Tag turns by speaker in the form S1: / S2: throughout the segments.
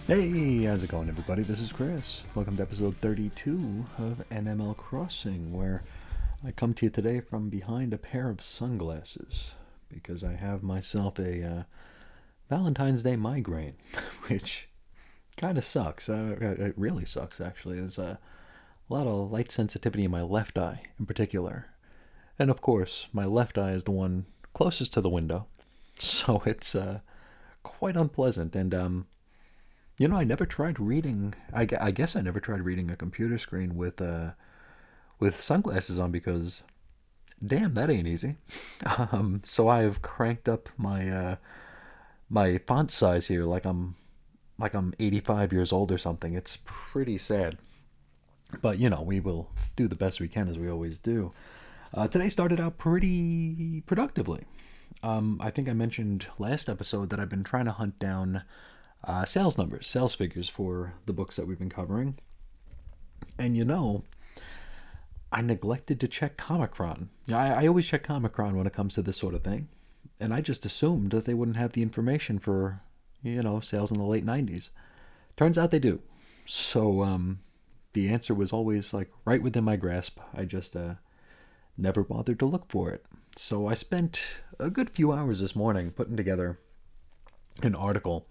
S1: Hey, how's it going, everybody? This is Chris. Welcome to episode 32 of NML Crossing, where I come to you today from behind a pair of sunglasses because I have myself a Valentine's Day migraine, which kind of sucks. It really sucks, actually. There's a lot of light sensitivity in my left eye in particular. And of course, my left eye is the one closest to the window, so it's quite unpleasant. And I never tried reading. I guess I never tried reading a computer screen with sunglasses on because, damn, that ain't easy. So I've cranked up my font size here, like I'm 85 years old or something. It's pretty sad, but we will do the best we can as we always do. Today started out pretty productively. I think I mentioned last episode that I've been trying to hunt down sales numbers, sales figures for the books that we've been covering. And I neglected to check Comicron. I always check Comicron when it comes to this sort of thing. And I just assumed that they wouldn't have the information for, sales in the late 90s. Turns out they do. So the answer was always like right within my grasp. I just never bothered to look for it. So I spent a good few hours this morning putting together an article.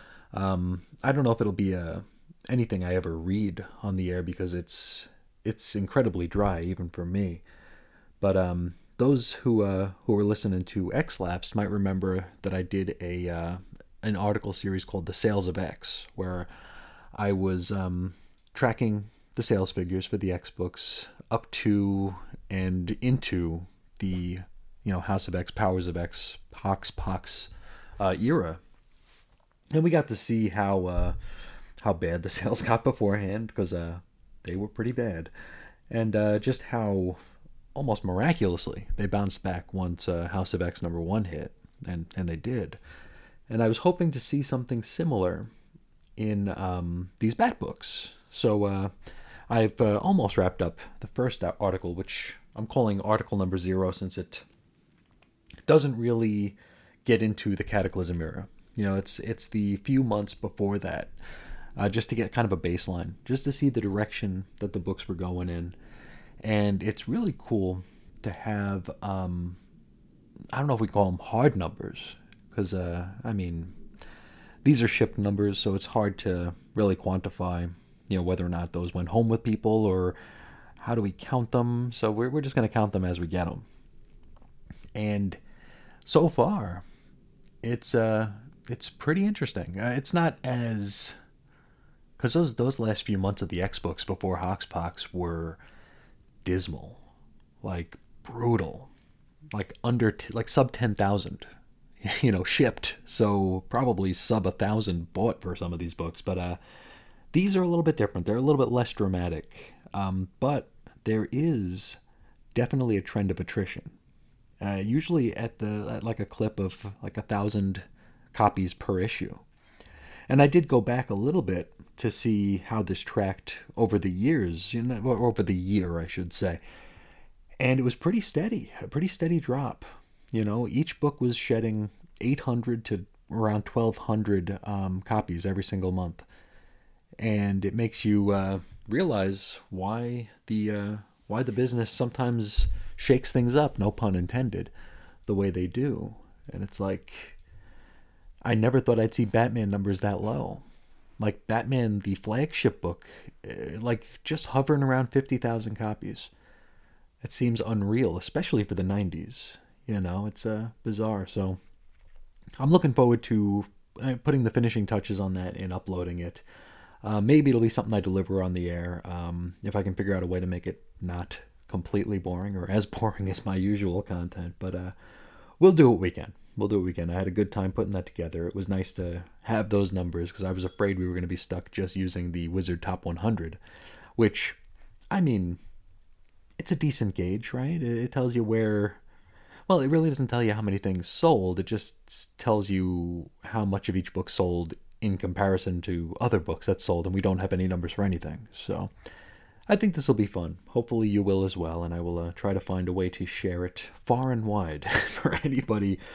S1: I don't know if it'll be anything I ever read on the air because it's incredibly dry even for me. But those who were listening to X Lapsed might remember that I did an article series called The Sales of X, where I was tracking the sales figures for the X books up to and into the House of X, Powers of X, Hox Pox era. And we got to see how bad the sales got beforehand, because they were pretty bad. And just how almost miraculously they bounced back once House of X #1 hit. And they did. And I was hoping to see something similar in these Bat books. So I've almost wrapped up the first article, which I'm calling article number 0 since it doesn't really get into the Cataclysm era. It's the few months before that, just to get kind of a baseline, just to see the direction that the books were going in. And it's really cool to have, I don't know if we call them hard numbers, because, these are shipped numbers, so it's hard to really quantify, whether or not those went home with people, or how do we count them. So we're just going to count them as we get them. And so far, it's pretty interesting. It's not as, because those last few months of the X books before Hoxpox were dismal, like brutal, like like sub 10,000, shipped. So probably sub 1,000 bought for some of these books. But these are a little bit different. They're a little bit less dramatic. But there is definitely a trend of attrition. Usually at like a clip of like 1,000 copies per issue. And I did go back a little bit to see how this tracked over the years, or over the year, I should say. And it was pretty steady, a pretty steady drop. Each book was shedding 800 to around 1,200 copies every single month. And it makes you realize why the business sometimes shakes things up, no pun intended, the way they do. And it's like, I never thought I'd see Batman numbers that low. Like Batman, the flagship book, like just hovering around 50,000 copies. It seems unreal, especially for the 90s. It's bizarre. So I'm looking forward to putting the finishing touches on that and uploading it. Maybe it'll be something I deliver on the air, if I can figure out a way to make it not completely boring or as boring as my usual content. But we'll do what we can. I had a good time putting that together. It was nice to have those numbers because I was afraid we were going to be stuck just using the Wizard Top 100, which, it's a decent gauge, right? It tells you where. Well, it really doesn't tell you how many things sold. It just tells you how much of each book sold in comparison to other books that sold, and we don't have any numbers for anything. So I think this will be fun. Hopefully you will as well, and I will try to find a way to share it far and wide for anybody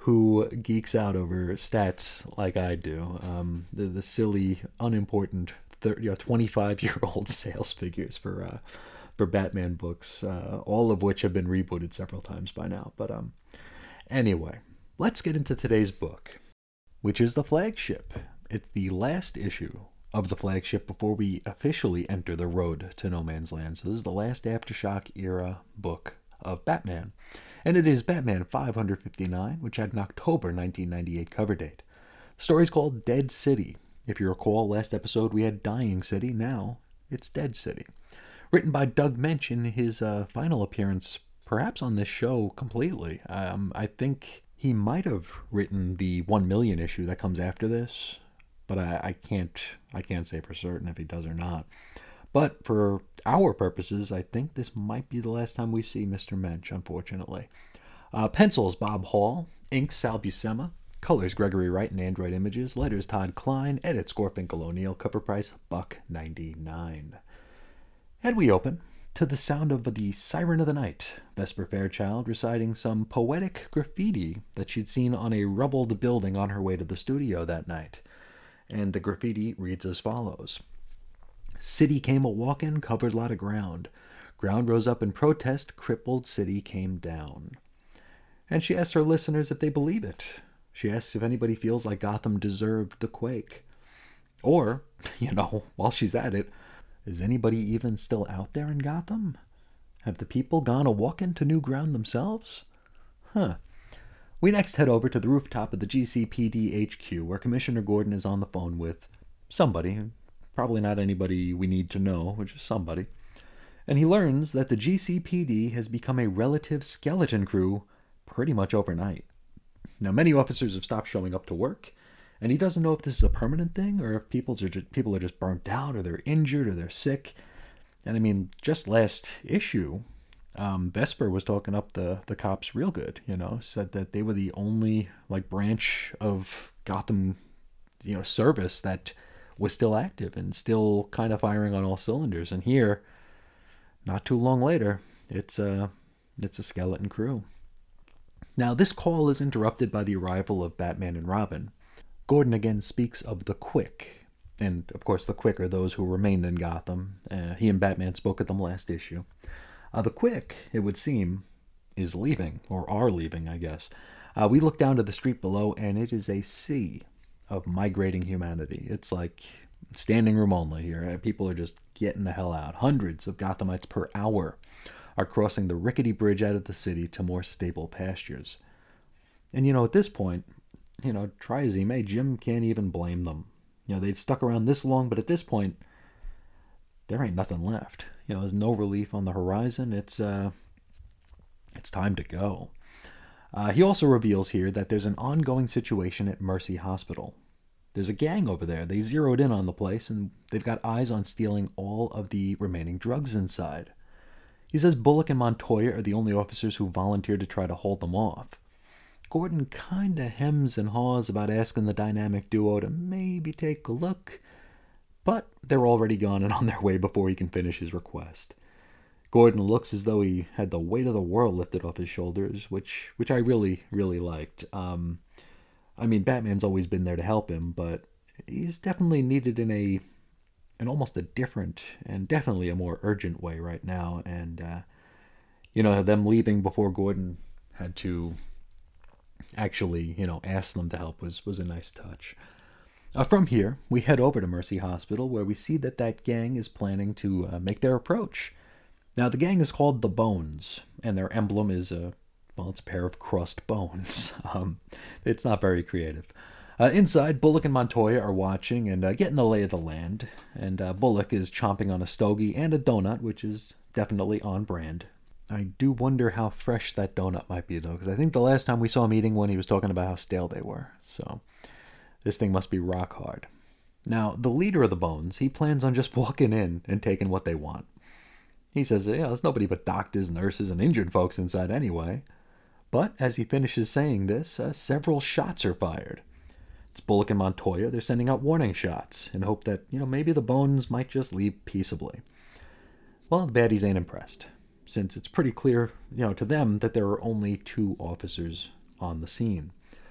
S1: who geeks out over stats like I do. The silly, unimportant 25-year-old sales figures for Batman books, all of which have been rebooted several times by now. But anyway, let's get into today's book, which is the flagship. It's the last issue of the flagship before we officially enter the road to No Man's Land. So this is the last Aftershock era book of Batman. And it is Batman 559, which had an October 1998 cover date. The story's called Dead City. If you recall, last episode we had Dying City. Now it's Dead City. Written by Doug Moench in his final appearance, perhaps on this show completely. I think he might have written the 1 million issue that comes after this, but I can't say for certain if he does or not. But for our purposes, I think this might be the last time we see Mr. Moench, unfortunately. Pencils, Bob Hall. Inks, Sal Buscema. Colors, Gregory Wright and Android Images. Letters, Todd Klein. Edits, Gorfinkel O'Neill. Cover price, $1.99. And we open to the sound of the Siren of the Night, Vesper Fairchild reciting some poetic graffiti that she'd seen on a rubbled building on her way to the studio that night. And the graffiti reads as follows. City came a-walkin', covered lot of ground. Ground rose up in protest, crippled city came down. And she asks her listeners if they believe it. She asks if anybody feels like Gotham deserved the quake. Or, while she's at it, is anybody even still out there in Gotham? Have the people gone a-walkin' to new ground themselves? We next head over to the rooftop of the GCPD HQ, where Commissioner Gordon is on the phone with somebody. Probably not anybody we need to know, which is somebody. And he learns that the GCPD has become a relative skeleton crew pretty much overnight. Now, many officers have stopped showing up to work, and he doesn't know if this is a permanent thing or if people are just burnt out or they're injured or they're sick. And I mean, just last issue, Vesper was talking up the cops real good, said that they were the only branch of Gotham, service that was still active and still kind of firing on all cylinders. And here, not too long later, it's a skeleton crew. Now, this call is interrupted by the arrival of Batman and Robin. Gordon again speaks of the Quick. And, of course, the Quick are those who remained in Gotham. He and Batman spoke at them last issue. The Quick, it would seem, is leaving, or are leaving, I guess. We look down to the street below, and it is a sea of migrating humanity. It's like standing room only here. People are just getting the hell out. Hundreds of Gothamites per hour are crossing the rickety bridge out of the city to more stable pastures. And, at this point, try as he may, Jim can't even blame them. They've stuck around this long, but at this point, there ain't nothing left. There's no relief on the horizon. It's time to go. He also reveals here that there's an ongoing situation at Mercy Hospital. There's a gang over there. They zeroed in on the place, and they've got eyes on stealing all of the remaining drugs inside. He says Bullock and Montoya are the only officers who volunteered to try to hold them off. Gordon kinda hems and haws about asking the dynamic duo to maybe take a look, but they're already gone and on their way before he can finish his request. Gordon looks as though he had the weight of the world lifted off his shoulders, which I really, really liked. Batman's always been there to help him, but he's definitely needed in almost a different and definitely a more urgent way right now. And, them leaving before Gordon had to actually, ask them to help was a nice touch. From here, we head over to Mercy Hospital, where we see that gang is planning to make their approach. Now, the gang is called the Bones, and their emblem is it's a pair of crossed bones. It's not very creative. Inside, Bullock and Montoya are watching and getting the lay of the land, and Bullock is chomping on a stogie and a donut, which is definitely on brand. I do wonder how fresh that donut might be, though, because I think the last time we saw him eating one, he was talking about how stale they were. So this thing must be rock hard. Now, the leader of the Bones, he plans on just walking in and taking what they want. He says, there's nobody but doctors, nurses, and injured folks inside anyway. But as he finishes saying this, several shots are fired. It's Bullock and Montoya. They're sending out warning shots in hope that, maybe the Bones might just leave peaceably. Well, the baddies ain't impressed, since it's pretty clear, to them that there are only 2 officers on the scene.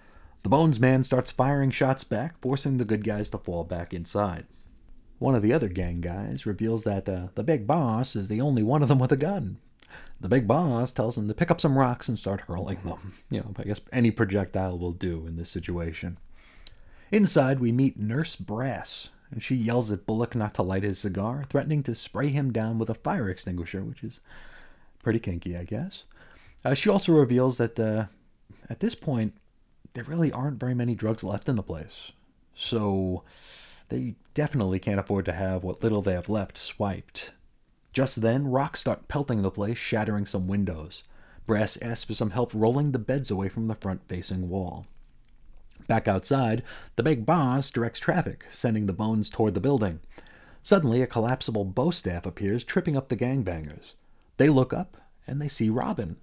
S1: The Bones Man starts firing shots back, forcing the good guys to fall back inside. One of the other gang guys reveals that the big boss is the only one of them with a gun. The big boss tells him to pick up some rocks and start hurling them. I guess any projectile will do in this situation. Inside, we meet Nurse Brass, and she yells at Bullock not to light his cigar, threatening to spray him down with a fire extinguisher, which is pretty kinky, I guess. She also reveals that at this point, there really aren't very many drugs left in the place. So they definitely can't afford to have what little they have left swiped. Just then, rocks start pelting the place, shattering some windows. Brass asks for some help rolling the beds away from the front-facing wall. Back outside, the big boss directs traffic, sending the Bones toward the building. Suddenly, a collapsible bow staff appears, tripping up the gangbangers. They look up, and they see Robin.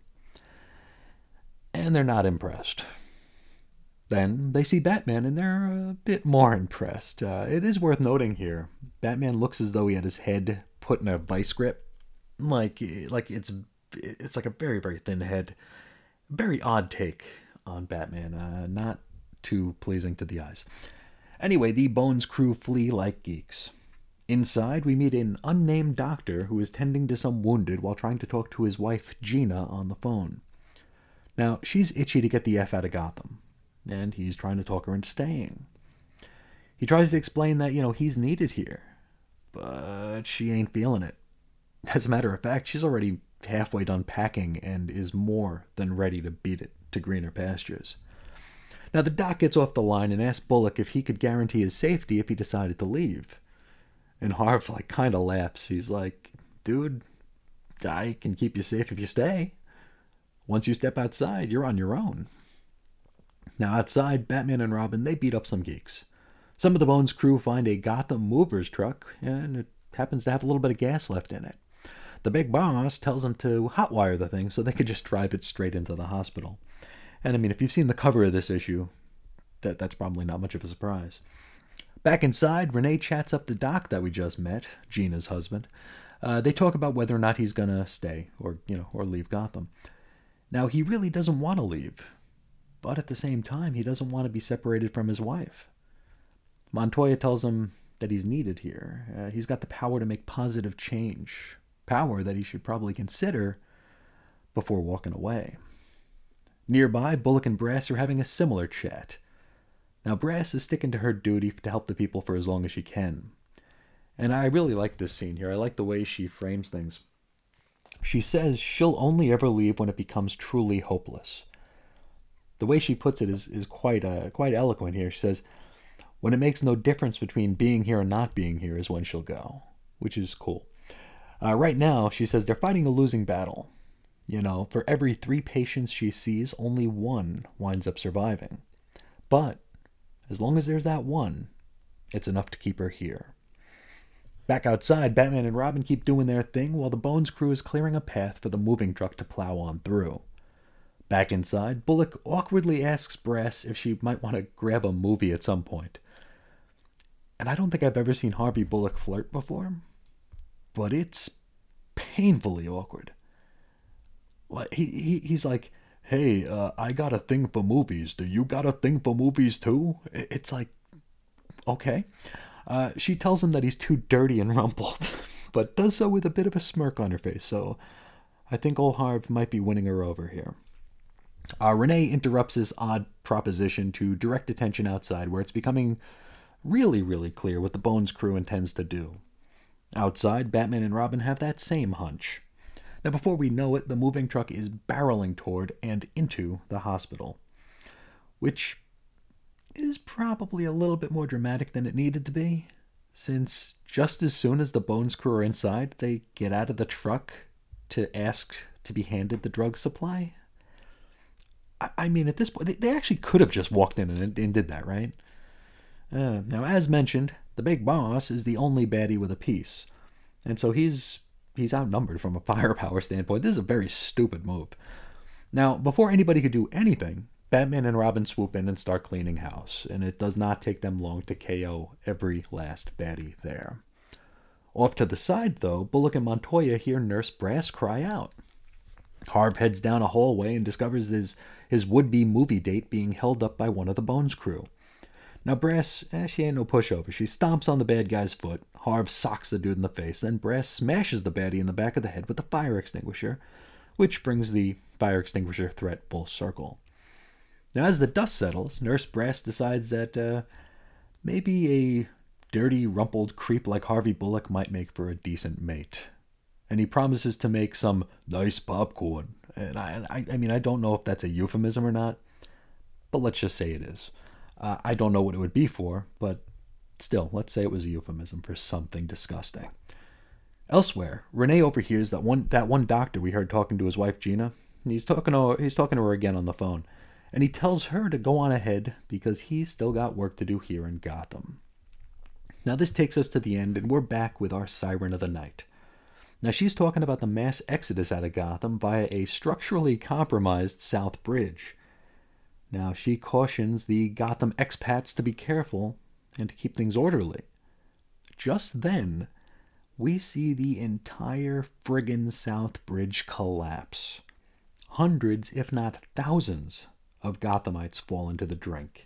S1: And they're not impressed. Then they see Batman, and they're a bit more impressed. It is worth noting here, Batman looks as though he had his head put in a vice grip. Like it's like a very, very thin head. Very odd take on Batman. Not too pleasing to the eyes. Anyway, the Bones crew flee like geeks. Inside, we meet an unnamed doctor who is tending to some wounded while trying to talk to his wife, Gina, on the phone. Now, she's itchy to get the F out of Gotham, and he's trying to talk her into staying. He tries to explain that, he's needed here, but she ain't feeling it. As a matter of fact, she's already halfway done packing and is more than ready to beat it to greener pastures. Now, the doc gets off the line and asks Bullock if he could guarantee his safety if he decided to leave. And Harv, kind of laughs. He's like, dude, I can keep you safe if you stay. Once you step outside, you're on your own. Now, outside, Batman and Robin, they beat up some geeks. Some of the Bones crew find a Gotham Movers truck, and it happens to have a little bit of gas left in it. The big boss tells them to hotwire the thing so they could just drive it straight into the hospital. And if you've seen the cover of this issue, that's probably not much of a surprise. Back inside, Renee chats up the doc that we just met, Gina's husband. They talk about whether or not he's gonna stay or leave Gotham. Now, he really doesn't want to leave, but at the same time, he doesn't want to be separated from his wife. Montoya tells him that he's needed here. He's got the power to make positive change, power that he should probably consider before walking away. Nearby, Bullock and Brass are having a similar chat. Now, Brass is sticking to her duty to help the people for as long as she can. And I really like this scene here. I like the way she frames things. She says she'll only ever leave when it becomes truly hopeless. The way she puts it is quite eloquent here. She says, when it makes no difference between being here and not being here is when she'll go, which is cool. Right now, she says they're fighting a losing battle. For every 3 patients she sees, only 1 winds up surviving. But as long as there's that 1, it's enough to keep her here. Back outside, Batman and Robin keep doing their thing while the Bones crew is clearing a path for the moving truck to plow on through. Back inside, Bullock awkwardly asks Brass if she might want to grab a movie at some point. And I don't think I've ever seen Harvey Bullock flirt before, but it's painfully awkward. He's like, hey, I got a thing for movies. Do you got a thing for movies too? It's like, okay. She tells him that he's too dirty and rumpled, but does so with a bit of a smirk on her face, so I think old Harv might be winning her over here. Renee interrupts this odd proposition to direct attention outside, where it's becoming really, really clear what the Bones crew intends to do. Outside, Batman and Robin have that same hunch. Now, before we know it, the moving truck is barreling toward and into the hospital, which is probably a little bit more dramatic than it needed to be, since just as soon as the Bones crew are inside, they get out of the truck to ask to be handed the drug supply. At this point, they actually could have just walked in and did that, right? Now, as mentioned, the big boss is the only baddie with a piece, and so he's outnumbered from a firepower standpoint. This is a very stupid move. Now, before anybody could do anything, Batman and Robin swoop in and start cleaning house, and it does not take them long to KO every last baddie there. Off to the side, though, Bullock and Montoya hear Nurse Brass cry out. Harv heads down a hallway and discovers his would-be movie date being held up by one of the Bones crew. Now Brass, she ain't no pushover. She stomps on the bad guy's foot. Harv socks the dude in the face. Then Brass smashes the baddie in the back of the head with the fire extinguisher, which brings the fire extinguisher threat full circle. Now as the dust settles, Nurse Brass decides that maybe a dirty, rumpled creep like Harvey Bullock might make for a decent mate. And he promises to make some nice popcorn. And I mean, I don't know if that's a euphemism or not, but let's just say it is. I don't know what it would be for, but still, let's say it was a euphemism for something disgusting. Elsewhere, Renee overhears that one doctor we heard talking to his wife Gina. He's talking to her again on the phone, and he tells her to go on ahead because he's still got work to do here in Gotham. Now this takes us to the end, and we're back with our Siren of the Night. Now she's talking about the mass exodus out of Gotham via a structurally compromised South Bridge. Now, she cautions the Gotham expats to be careful and to keep things orderly. Just then, we see the entire friggin' South Bridge collapse. Hundreds, if not thousands, of Gothamites fall into the drink.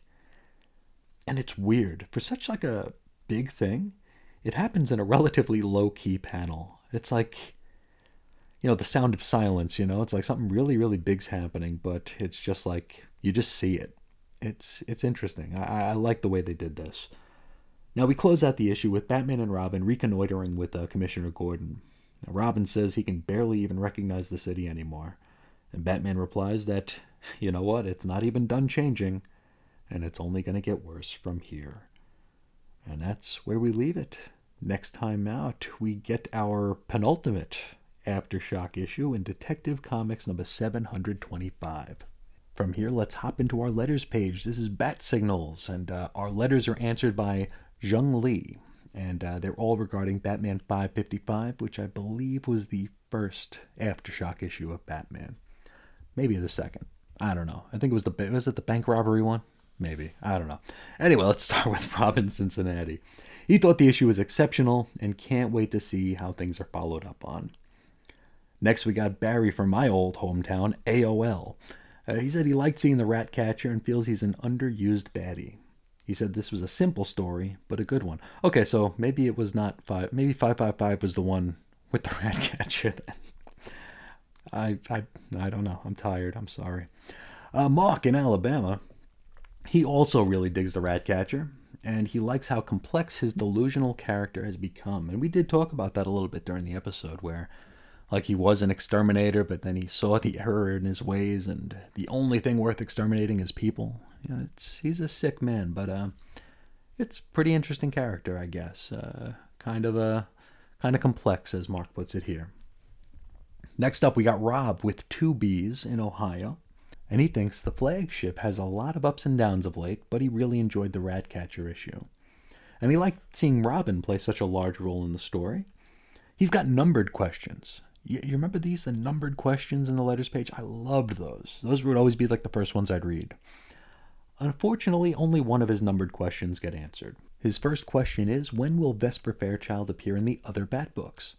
S1: And it's weird. For such like a big thing, it happens in a relatively low-key panel. It's like, the sound of silence, It's like something really, really big's happening, but it's just like, you just see it. It's interesting. I like the way they did this. Now we close out the issue with Batman and Robin reconnoitering with Commissioner Gordon. Now, Robin says he can barely even recognize the city anymore. And Batman replies that, you know what, it's not even done changing, and it's only going to get worse from here. And that's where we leave it. Next time out, we get our penultimate Aftershock issue in Detective Comics number 725. From here, let's hop into our letters page. This is Bat Signals, and our letters are answered by Zheng Li, and they're all regarding Batman 555, which I believe was the first Aftershock issue of Batman. Maybe the second. I don't know. I think was it the bank robbery one? Maybe. I don't know. Anyway, let's start with Robin Cincinnati. He thought the issue was exceptional and can't wait to see how things are followed up on. Next, we got Barry from my old hometown, AOL. He said he liked seeing the Ratcatcher and feels he's an underused baddie. He said this was a simple story, but a good one. Okay, so maybe it was not 5. Maybe 555 was the one with the Ratcatcher then. I don't know. I'm tired. I'm sorry. Mark in Alabama, he also really digs the Ratcatcher, and he likes how complex his delusional character has become. And we did talk about that a little bit during the episode where like he was an exterminator, but then he saw the error in his ways, and the only thing worth exterminating is people. He's a sick man, but it's pretty interesting character, I guess. Kind of complex, as Mark puts it here. Next up, we got Rob with 2 B's in Ohio, and he thinks the flagship has a lot of ups and downs of late, but he really enjoyed the Ratcatcher issue. And he liked seeing Robin play such a large role in the story. He's got numbered questions. You remember these, the numbered questions in the letters page? I loved those. Those would always be like the first ones I'd read. Unfortunately, only one of his numbered questions get answered. His first question is, when will Vesper Fairchild appear in the other Bat books?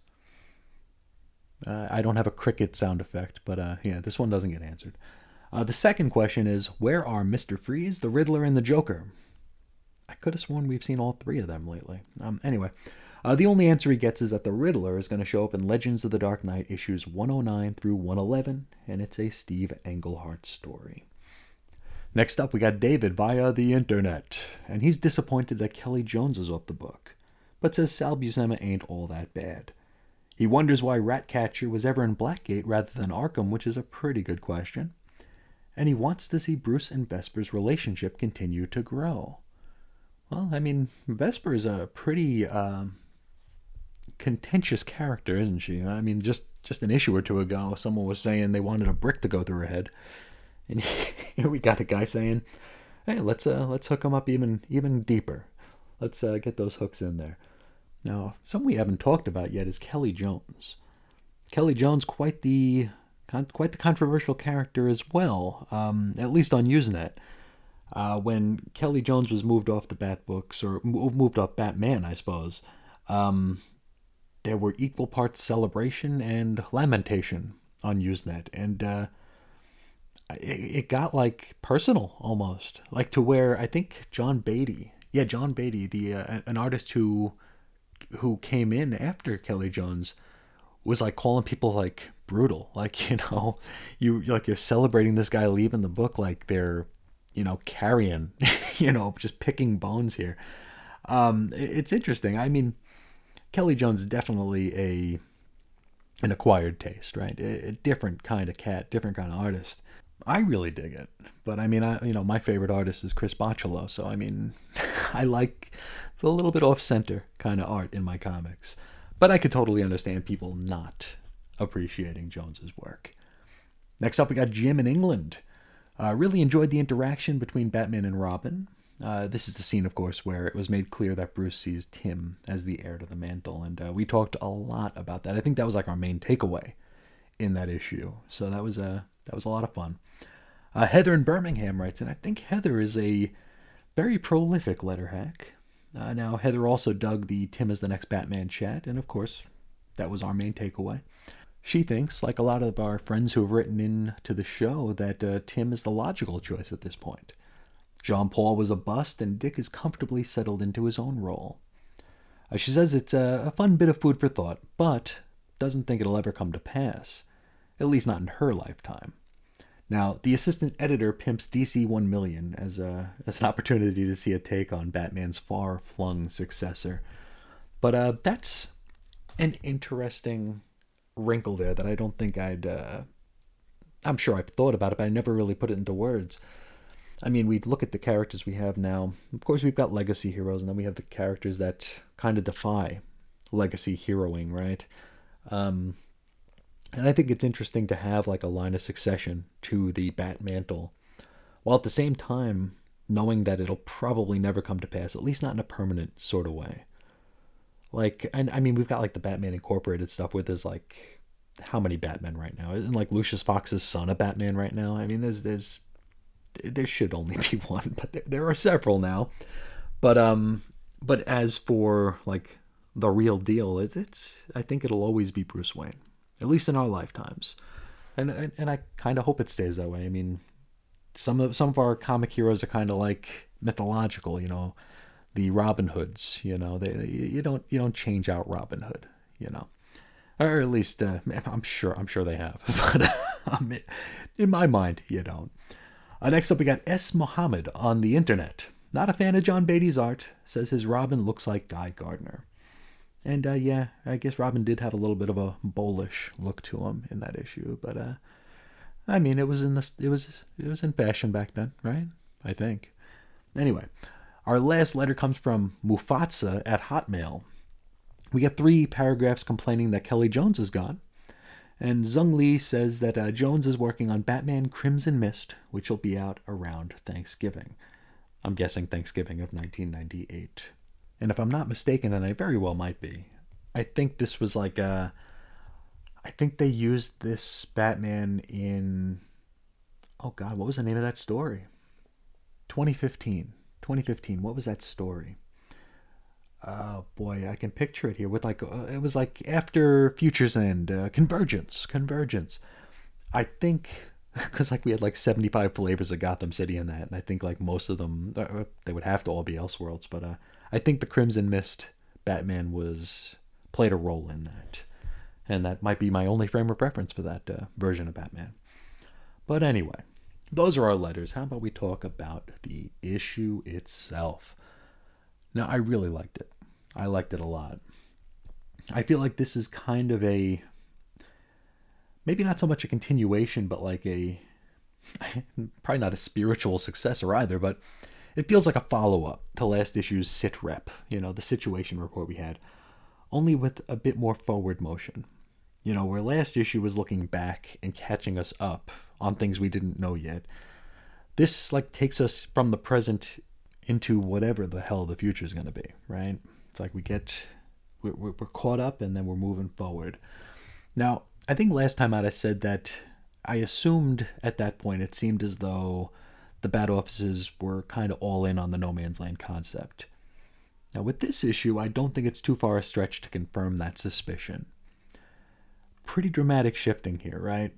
S1: I don't have a cricket sound effect, but this one doesn't get answered. The second question is, where are Mr. Freeze, the Riddler, and the Joker? I could have sworn we've seen all 3 of them lately. Anyway. The only answer he gets is that the Riddler is going to show up in Legends of the Dark Knight issues 109 through 111, and it's a Steve Englehart story. Next up, we got David via the internet, and he's disappointed that Kelly Jones is off the book, but says Sal Buscema ain't all that bad. He wonders why Ratcatcher was ever in Blackgate rather than Arkham, which is a pretty good question, and he wants to see Bruce and Vesper's relationship continue to grow. Well, I mean, Vesper is a pretty contentious character, isn't she? I mean, just an issue or two ago, someone was saying they wanted a brick to go through her head, and here we got a guy saying, "Hey, let's hook them up even deeper. Let's get those hooks in there." Now, something we haven't talked about yet is Kelly Jones. Kelly Jones, quite the controversial character as well, at least on Usenet. When Kelly Jones was moved off the Bat books, or moved off Batman, I suppose, there were equal parts celebration and lamentation on Usenet, and it got like personal almost, like to where I think John Beatty, yeah, John Beatty, the an artist who came in after Kelly Jones, was like calling people like brutal, like you're celebrating this guy leaving the book like they're carrion, just picking bones here. It's interesting. I mean, Kelly Jones is definitely an acquired taste, right? A different kind of cat, different kind of artist. I really dig it, but I mean, my favorite artist is Chris Bachalo, so I mean, I like the little bit off center kind of art in my comics, but I could totally understand people not appreciating Jones's work. Next up, we got Jim in England. Really enjoyed the interaction between Batman and Robin. This is the scene, of course, where it was made clear that Bruce sees Tim as the heir to the mantle, and we talked a lot about that. I think that was like our main takeaway in that issue, so that was a lot of fun. Heather in Birmingham writes, and I think Heather is a very prolific letter hack. Now, Heather also dug the Tim is the next Batman chat, and of course, that was our main takeaway. She thinks, like a lot of our friends who have written in to the show, that Tim is the logical choice at this point. Jean-Paul was a bust, and Dick is comfortably settled into his own role. She says it's a fun bit of food for thought, but doesn't think it'll ever come to pass, at least not in her lifetime. Now, the assistant editor pimps DC 1 million as an opportunity to see a take on Batman's far-flung successor. But that's an interesting wrinkle there that I don't think I'm sure I've thought about it, but I never really put it into words. I mean, we look at the characters we have now. Of course, we've got legacy heroes, and then we have the characters that kind of defy legacy heroing, right? And I think it's interesting to have like a line of succession to the Batmantle, while at the same time knowing that it'll probably never come to pass, at least not in a permanent sort of way. Like, and I mean, we've got like the Batman Incorporated stuff where there's like, how many Batmen right now? Isn't like Lucius Fox's son a Batman right now? I mean, there should only be one, but there are several now. But as for like the real deal, it's I think it'll always be Bruce Wayne, at least in our lifetimes, and I kind of hope it stays that way. I mean, some of our comic heroes are kind of like mythological, the Robin Hoods, you don't change out Robin Hood, or at least I'm sure they have, but in my mind, you don't. Next up, we got S. Mohammed on the internet. Not a fan of John Beatty's art. Says his Robin looks like Guy Gardner. And yeah, I guess Robin did have a little bit of a bullish look to him in that issue. But I mean, it was in fashion back then, right? I think. Anyway, our last letter comes from Mufatsa at Hotmail. We get 3 paragraphs complaining that Kelly Jones is gone. And Zung Lee says that Jones is working on Batman Crimson Mist, which will be out around Thanksgiving. I'm guessing Thanksgiving of 1998. And if I'm not mistaken, and I very well might be, I think this was like I think they used this Batman in, oh God, what was the name of that story? 2015. What was that story? Oh boy, I can picture it here with like it was like after Future's End, Convergence. I think because like we had like 75 flavors of Gotham City in that, and I think like most of them they would have to all be Elseworlds, but I think the Crimson Mist Batman played a role in that, and that might be my only frame of reference for that version of Batman. But anyway, those are our letters. How about we talk about the issue itself? Now, I really liked it. I liked it a lot. I feel like this is kind of maybe not so much a continuation, but like probably not a spiritual successor either, but it feels like a follow-up to last issue's sit rep, the situation report we had, only with a bit more forward motion. Where last issue was looking back and catching us up on things we didn't know yet. This like takes us from the present into whatever the hell the future is going to be, right? It's like we're caught up and then we're moving forward. Now, I think last time out I said that I assumed at that point it seemed as though the Bat offices were kind of all in on the No Man's Land concept. Now, with this issue, I don't think it's too far a stretch to confirm that suspicion. pretty dramatic shifting here, right?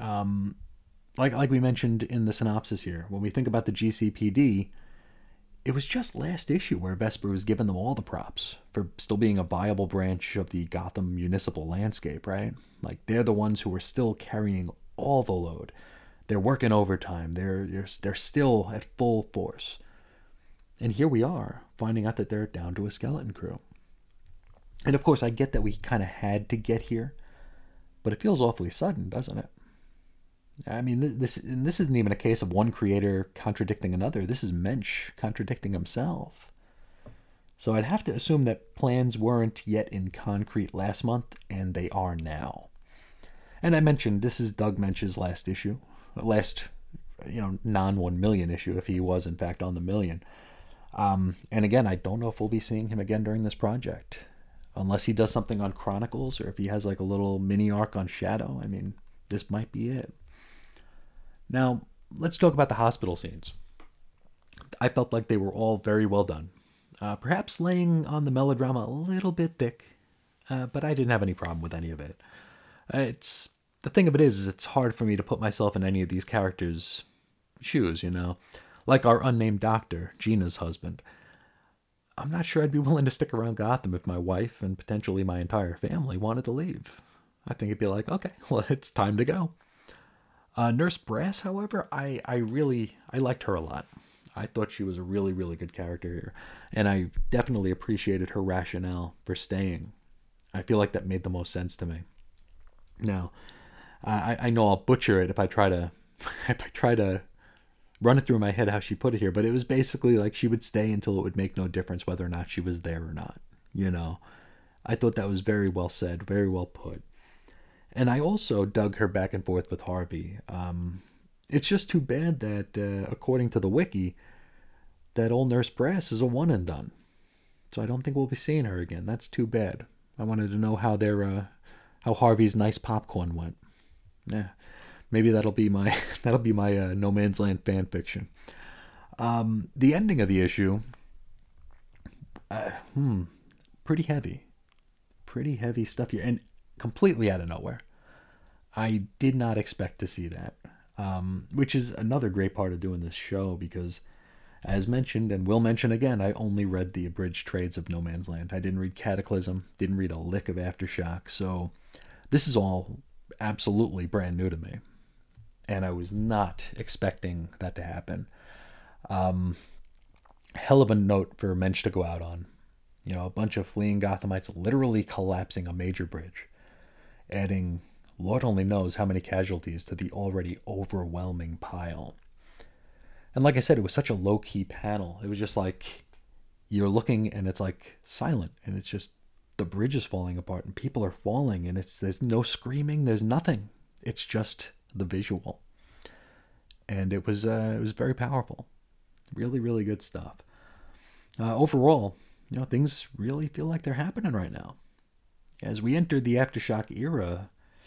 S1: Like we mentioned in the synopsis here, when we think about the GCPD, it was just last issue where Vesper was giving them all the props for still being a viable branch of the Gotham municipal landscape, right? Like, they're the ones who are still carrying all the load. They're working overtime. They're still at full force. And here we are, finding out that they're down to a skeleton crew. And of course, I get that we kind of had to get here, but it feels awfully sudden, doesn't it? I mean, this isn't even a case of one creator contradicting another. This is Mensch contradicting himself. So I'd have to assume that plans weren't yet in concrete last month, and they are now. And I mentioned this is Doug Mensch's last issue. Last, non-1 million issue, if he was, in fact, on the million. And again, I don't know if we'll be seeing him again during this project. Unless he does something on Chronicles, or if he has like a little mini arc on Shadow. I mean, this might be it. Now, let's talk about the hospital scenes. I felt like they were all very well done. Perhaps laying on the melodrama a little bit thick, but I didn't have any problem with any of it. The thing of it is it's hard for me to put myself in any of these characters' shoes, Like our unnamed doctor, Gina's husband. I'm not sure I'd be willing to stick around Gotham if my wife and potentially my entire family wanted to leave. I think it'd be like, okay, well, it's time to go. Nurse Brass, however, I liked her a lot. I thought she was a really, really good character here. And I definitely appreciated her rationale for staying. I feel like that made the most sense to me. Now, I know I'll butcher it if I try to run it through my head how she put it here, but it was basically like she would stay until it would make no difference whether or not she was there or not. I thought that was very well said, very well put. And I also dug her back and forth with Harvey. It's just too bad that, according to the wiki, that old Nurse Brass is a one and done. So I don't think we'll be seeing her again. That's too bad. I wanted to know how Harvey's nice popcorn went. Yeah, maybe that'll be my No Man's Land fan fiction. The ending of the issue, pretty heavy stuff here, and completely out of nowhere. I did not expect to see that, which is another great part of doing this show because, as mentioned, and will mention again, I only read the abridged trades of No Man's Land. I didn't read Cataclysm, didn't read a lick of Aftershock, so this is all absolutely brand new to me. And I was not expecting that to happen. Hell of a note for Mensch to go out on. A bunch of fleeing Gothamites literally collapsing a major bridge, adding Lord only knows how many casualties to the already overwhelming pile. And like I said, it was such a low-key panel. It was just like you're looking and it's like silent, and it's just the bridge is falling apart and people are falling, and there's no screaming, there's nothing. It's just the visual. And it was very powerful. Really, really good stuff. Overall, things really feel like they're happening right now. As we entered the Aftershock era,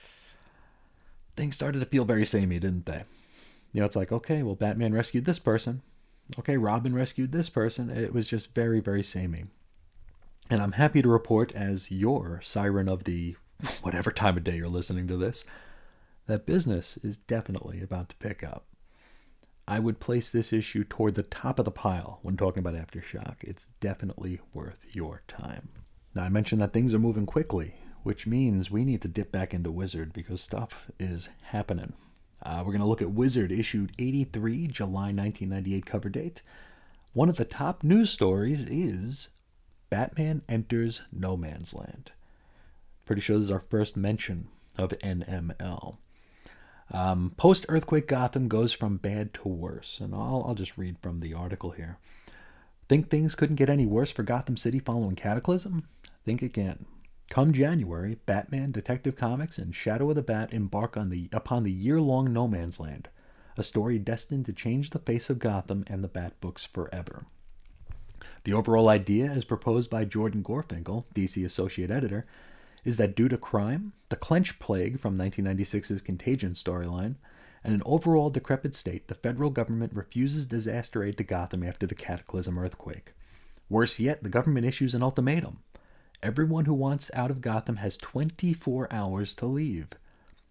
S1: things started to feel very samey, didn't they? It's like, okay, well, Batman rescued this person. Okay, Robin rescued this person. It was just very, very samey. And I'm happy to report, as your siren of the whatever time of day you're listening to this, that business is definitely about to pick up. I would place this issue toward the top of the pile when talking about Aftershock. It's definitely worth your time. Now, I mentioned that things are moving quickly, which means we need to dip back into Wizard because stuff is happening. We're going to look at Wizard issued 83, July 1998 cover date. One of the top news stories is Batman enters No Man's Land. Pretty sure this is our first mention of NML. Post-earthquake Gotham goes from bad to worse. And I'll just read from the article here. Think things couldn't get any worse for Gotham City following Cataclysm? Think again. Come January, Batman, Detective Comics, and Shadow of the Bat embark upon the year-long No Man's Land, a story destined to change the face of Gotham and the Bat books forever. The overall idea, as proposed by Jordan Gorfinkel, DC Associate Editor, is that due to crime, the Clench Plague from 1996's Contagion storyline, and an overall decrepit state, the federal government refuses disaster aid to Gotham after the Cataclysm earthquake. Worse yet, the government issues an ultimatum. Everyone who wants out of Gotham has 24 hours to leave.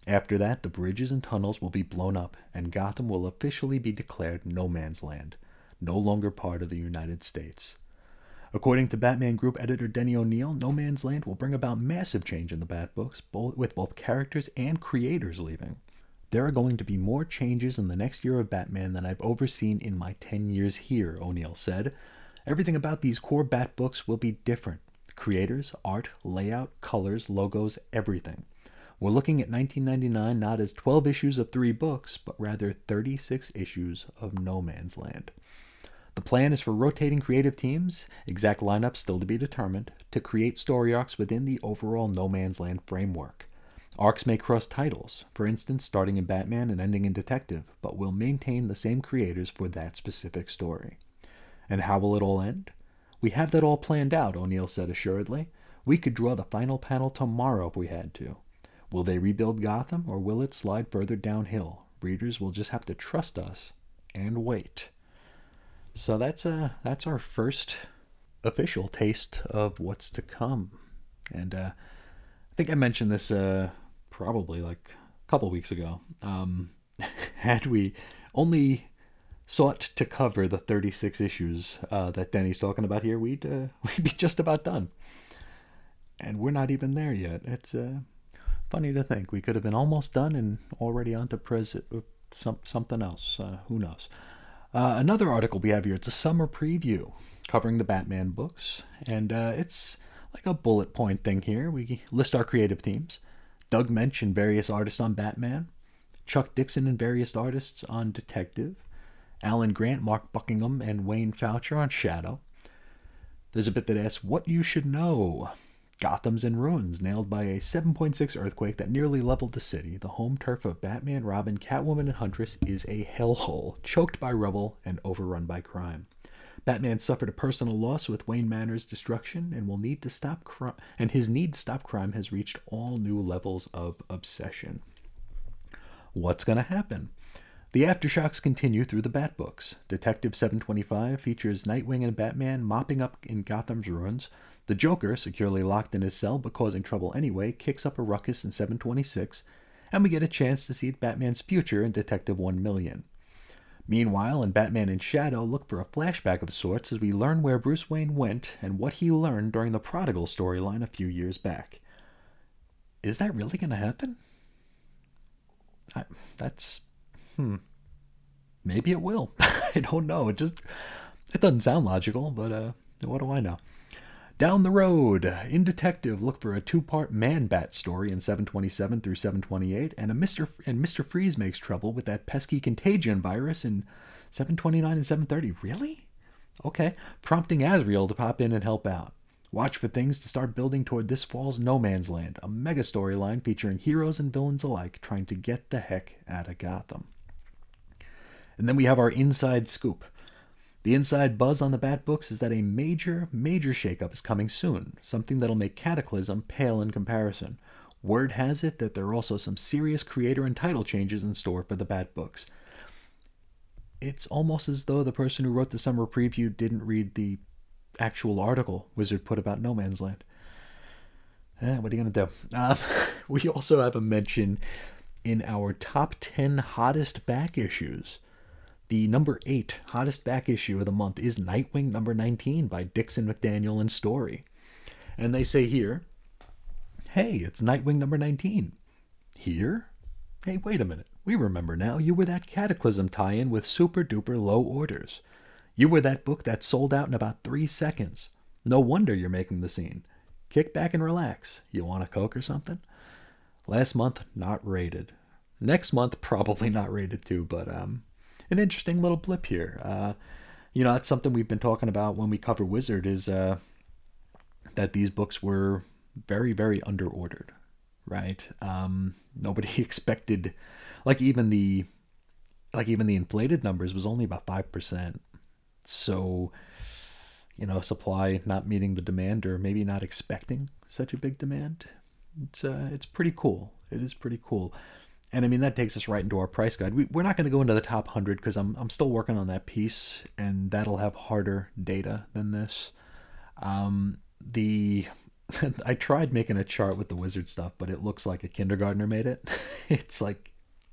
S1: After that, the bridges and tunnels will be blown up, and Gotham will officially be declared no man's land, no longer part of the United States. According to Batman Group editor Denny O'Neil, No Man's Land will bring about massive change in the Batbooks, with both characters and creators leaving. There are going to be more changes in the next year of Batman than I've overseen in my 10 years here, O'Neil said. Everything about these core Batbooks will be different. Creators, art, layout, colors, logos, everything. We're looking at 1999 not as 12 issues of 3 books, but rather 36 issues of No Man's Land. The plan is for rotating creative teams, exact lineup still to be determined, to create story arcs within the overall No Man's Land framework. Arcs may cross titles, for instance starting in Batman and ending in Detective, but will maintain the same creators for that specific story. And how will it all end? We have that all planned out, O'Neil said assuredly. We could draw the final panel tomorrow if we had to. Will they rebuild Gotham, or will it slide further downhill? Readers will just have to trust us and wait. So that's our first official taste of what's to come. And I think I mentioned this probably like a couple weeks ago. Had we only sought to cover the 36 issues that Denny's talking about here, we'd be just about done. And we're not even there yet. It's funny to think we could have been almost done and already on to something else. Who knows? Another article we have here, it's a summer preview covering the Batman books, and it's like a bullet point thing here. We list our creative teams. Doug Mensch and various artists on Batman. Chuck Dixon and various artists on Detective. Alan Grant, Mark Buckingham, and Wayne Foucher on Shadow. There's a bit that asks, what you should know. Gotham's in ruins, nailed by a 7.6 earthquake that nearly leveled the city. The home turf of Batman, Robin, Catwoman, and Huntress is a hellhole, choked by rubble and overrun by crime. Batman suffered a personal loss with Wayne Manor's destruction, and will need to stop and his need to stop crime has reached all new levels of obsession. What's going to happen? The aftershocks continue through the Batbooks. Detective 725 features Nightwing and Batman mopping up in Gotham's ruins. The Joker, securely locked in his cell but causing trouble anyway, kicks up a ruckus in 726, and we get a chance to see Batman's future in Detective 1,000,000. Meanwhile, in Batman in Shadow, look for a flashback of sorts as we learn where Bruce Wayne went and what he learned during the Prodigal storyline a few years back. Is that really going to happen? Maybe it will. I don't know. It doesn't sound logical, but what do I know? Down the road, in Detective, look for a 2-part Man-Bat story in 727 through 728, and Mr. Freeze makes trouble with that pesky contagion virus in 729 and 730. Really? Okay. Prompting Azrael to pop in and help out. Watch for things to start building toward this fall's No Man's Land, a mega storyline featuring heroes and villains alike trying to get the heck out of Gotham. And then we have our inside scoop. The inside buzz on the Batbooks is that a major shakeup is coming soon, something that'll make Cataclysm pale in comparison. Word has it that there are also some serious creator and title changes in store for the Batbooks. It's almost as though the person who wrote the summer preview didn't read the actual article Wizard put about No Man's Land. What are you going to do? We also have a mention in our top 10 hottest back issues. The number 8 hottest back issue of the month is Nightwing number 19 by Dixon, McDaniel, and Story. And they say here, hey, it's Nightwing number 19. Here? Hey, wait a minute. We remember now. You were that Cataclysm tie-in with super duper low orders. You were that book that sold out in about 3 seconds. No wonder you're making the scene. Kick back and relax. You want a Coke or something? Last month, not rated. Next month, probably not rated too, but an interesting little blip here. That's something we've been talking about when we cover Wizard is that these books were very, very underordered, right? Nobody expected, even the inflated numbers was only about 5%. So, supply not meeting the demand or maybe not expecting such a big demand. It's pretty cool. It is pretty cool. And I mean, that takes us right into our price guide. We're not going to go into the top 100 because I'm still working on that piece, and that'll have harder data than this. The I tried making a chart with the wizard stuff, but it looks like a kindergartner made it. It's like,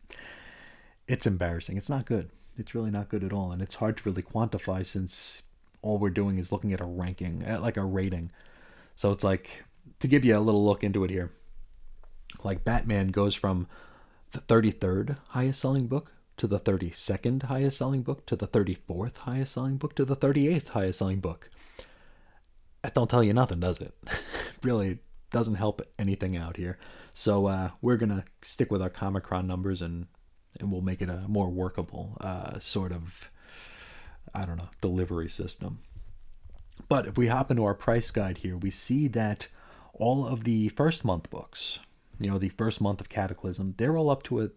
S1: it's embarrassing. It's not good. It's really not good at all. And it's hard to really quantify since all we're doing is looking at a ranking, at like a rating. So it's like, to give you a little look into it here, like Batman goes from the 33rd highest selling book to the 32nd highest selling book to the 34th highest selling book to the 38th highest selling book. That don't tell you nothing, does it? Really doesn't help anything out here. So we're gonna stick with our Comicron numbers, and we'll make it a more workable sort of, I don't know, delivery system. But if we hop into our price guide here, we see that all of the first month books, the first month of Cataclysm, they're all up to a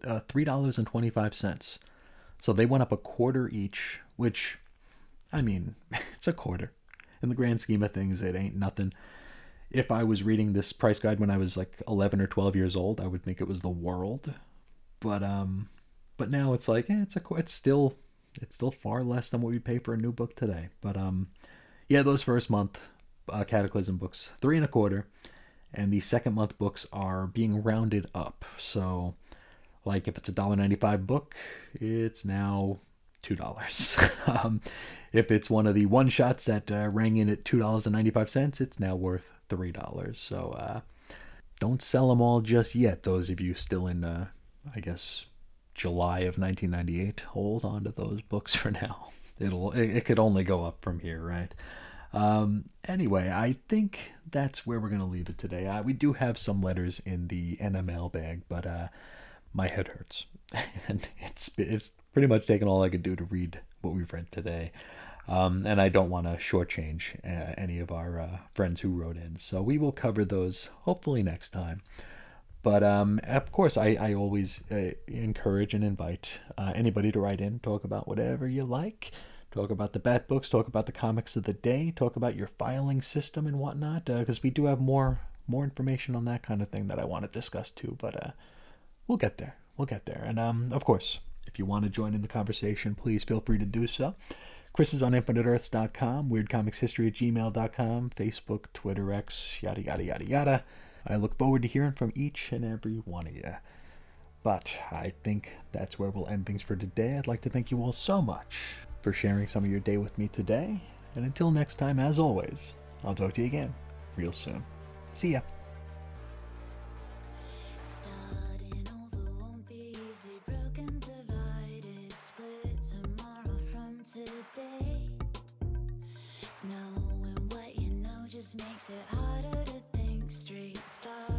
S1: $3.25. So they went up a quarter each, which, I mean, it's a quarter. In the grand scheme of things, it ain't nothing. If I was reading this price guide when I was like 11 or 12 years old, I would think it was the world. But now it's like, it's still far less than what we pay for a new book today. But yeah, those first month Cataclysm books, 3 and a quarter, and the second month books are being rounded up. So, like if it's a $1.95 book, it's now $2. If it's one of the one shots that rang in at $2.95, it's now worth $3. So don't sell them all just yet. Those of you still in, I guess, July of 1998, hold on to those books for now. It could only go up from here, right? Anyway, I think that's where we're gonna leave it today. We do have some letters in the NML bag, but my head hurts, and it's pretty much taken all I could do to read what we've read today. And I don't want to shortchange any of our friends who wrote in, so we will cover those hopefully next time. But of course, I always encourage and invite anybody to write in, talk about whatever you like, talk about the Bat books, talk about the comics of the day, talk about your filing system and whatnot, because we do have more information on that kind of thing that I want to discuss too. But we'll get there. And of course, if you want to join in the conversation, please feel free to do so. Chris is on InfiniteEarths.com, WeirdComicsHistory@gmail.com, Facebook, Twitter, X, yada, yada, yada, yada. I look forward to hearing from each and every one of you. But I think that's where we'll end things for today. I'd like to thank you all so much for sharing some of your day with me today. And until next time, as always, I'll talk to you again real soon. See ya.
S2: Knowing what you know just makes it harder to think straight. Start